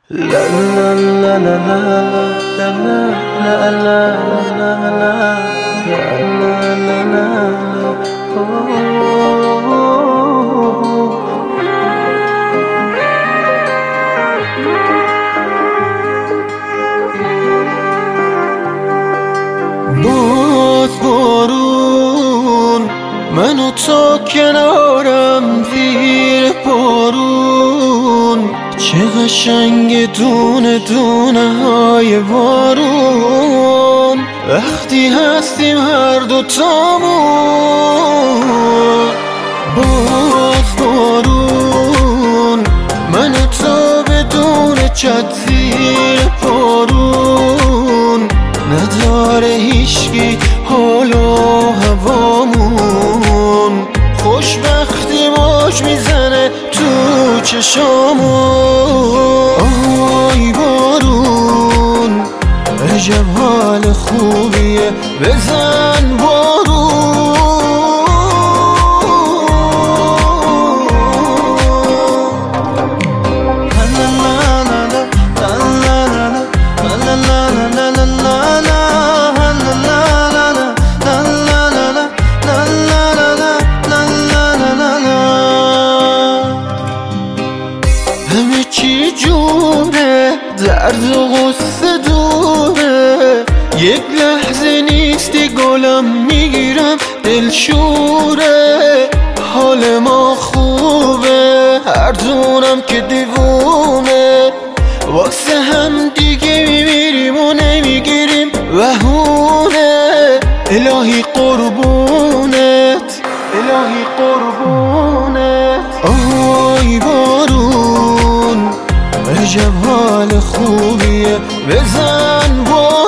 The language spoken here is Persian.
La la la la la la la la la la la la باز بارون منو تا کنارم زیر بارون چه قشنگ دونه دونه های بارون وقتی هستیم هر دوتامون باز بارون منو تا بدون چت زیر بارون نداره هیچکی حال و هوامون خوشبختی موج میزنه تو چشامون آی بارون عجب حال خوبیه بزن بارون همه چی جوره درد و غصه دوره یک لحظه نیستی گلم میگیرم دلشوره حال ما خوبه هر دونم که دیوونه واسه هم دیگه میمیریم و نمیگیریم وهونه الهی قربونت الهی قربونت آی بارون عجب حال خوبیه بزن